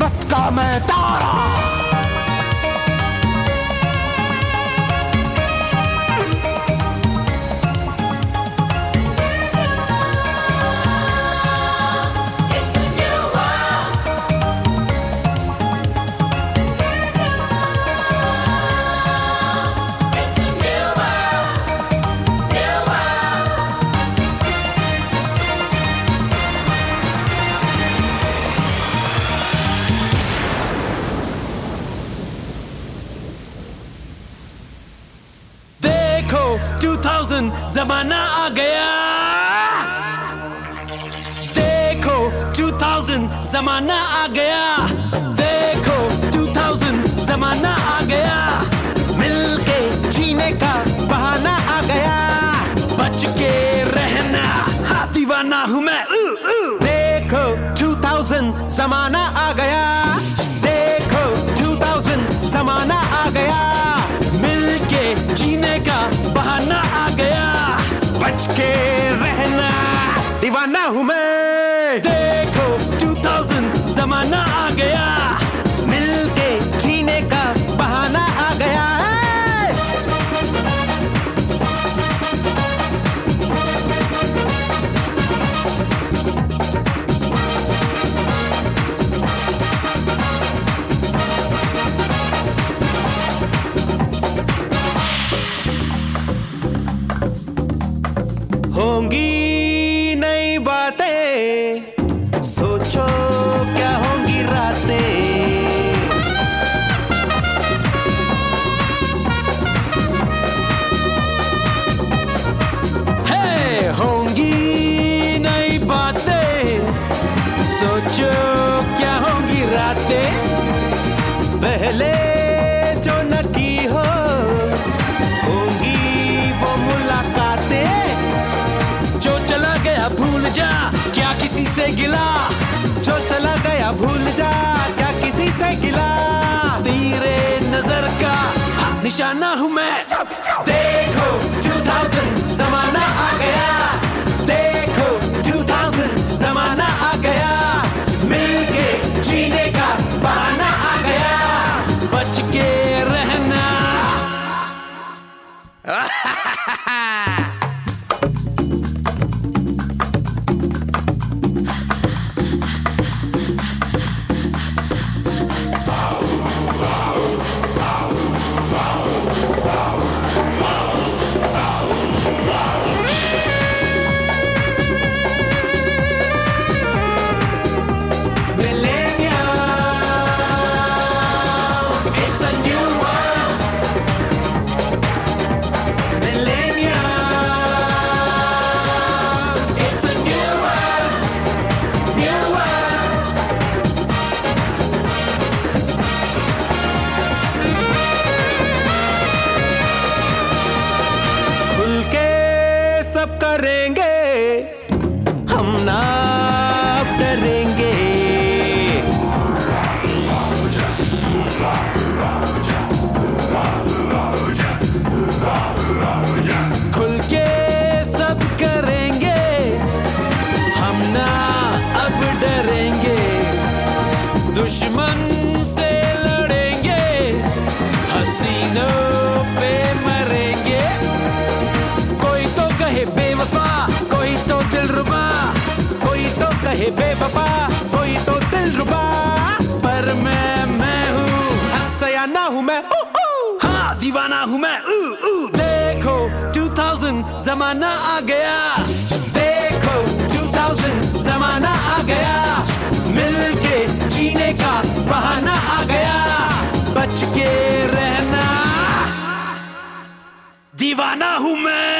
इज्जत का मैं तारा। देखो 2000 जमाना आ गया, देखो 2000 जमाना आ गया, देखो 2000 जमाना आ गया, मिलके जीने का बहाना आ गया, बच के रहना हाँ दीवाना हूँ मैं। देखो 2000 जमाना आ गया, देखो 2000 जमाना आ गया, मिलके जीने का बहाना आ गया, बच के रहना दीवाना हूँ मैं। देखो 2000 जमाना आ गया, मिलके जीने का बहाना आ गया। होंगी नई बातें, सोचो क्या होंगी रातें, हे होंगी नई बातें, सोचो क्या होंगी रातें, पहले जो न की हो होंगी वो मुलाकातें, जो चला गया भूल जा क्या किसी से गिला, जो चला गया भूल जा क्या किसी से गिला, तेरे नजर का निशाना हूँ मैं। देखो 2000 जमाना आ गया, देखो 2000 जमाना आ गया, मिलके जीने का बहाना आ गया, बच के रहना। सब करेंगे हम ना डरेंगे, खुल के सब करेंगे हम ना अब डरेंगे, दुश्मन से लड़ेंगे हसीनों पे मरेंगे, कोई तो कहे बेवफा कोई तो दिलरुबा, कोई तो कहे बेवफा कोई तो दिलरुबा, पर मैं हूँ सयाना हूँ मैं, हाँ दीवाना हूँ मैं। देखो 2000 जमाना आ गया, देखो 2000 जमाना आ गया, मिलके जीने का बहाना आ गया, बच के रहना दीवाना हूँ मैं।